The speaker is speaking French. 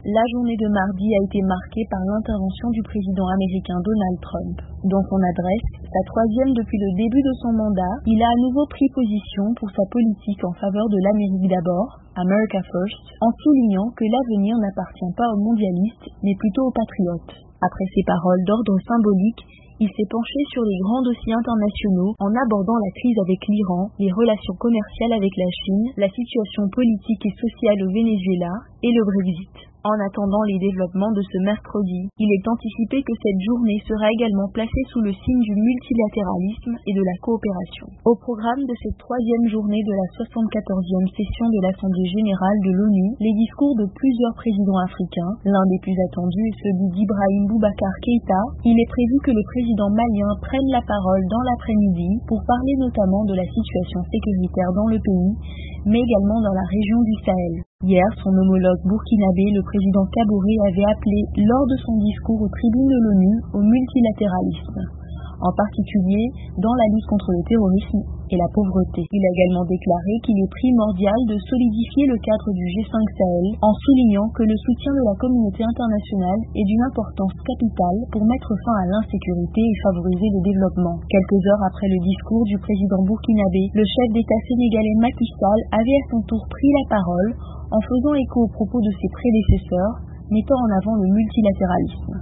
La journée de mardi a été marquée par l'intervention du président américain Donald Trump. Dans son adresse, sa troisième depuis le début de son mandat, il a à nouveau pris position pour sa politique en faveur de l'Amérique d'abord, America First, en soulignant que l'avenir n'appartient pas aux mondialistes, mais plutôt aux patriotes. Après ces paroles d'ordre symbolique, il s'est penché sur les grands dossiers internationaux en abordant la crise avec l'Iran, les relations commerciales avec la Chine, la situation politique et sociale au Venezuela et le Brexit. En attendant les développements de ce mercredi, il est anticipé que cette journée sera également placée sous le signe du multilatéralisme et de la coopération. Au programme de cette troisième journée de la 74e session de l'Assemblée générale de l'ONU, les discours de plusieurs présidents africains, l'un des plus attendus est celui d'Ibrahim Boubacar Keïta. Il est prévu que le président malien prenne la parole dans l'après-midi pour parler notamment de la situation sécuritaire dans le pays, mais également dans la région du Sahel. Hier, son homologue burkinabé, le président Kaboré, avait appelé lors de son discours aux tribunes de l'ONU au multilatéralisme, en particulier dans la lutte contre le terrorisme et la pauvreté. Il a également déclaré qu'il est primordial de solidifier le cadre du G5 Sahel en soulignant que le soutien de la communauté internationale est d'une importance capitale pour mettre fin à l'insécurité et favoriser le développement. Quelques heures après le discours du président burkinabé, le chef d'État sénégalais Macky Sall avait à son tour pris la parole en faisant écho aux propos de ses prédécesseurs, mettant en avant le multilatéralisme.